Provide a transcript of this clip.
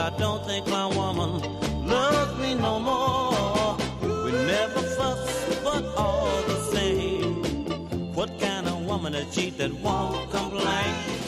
I don't think my woman loves me no more. We never fuss, but all the same, what kind of woman is she that won't complain?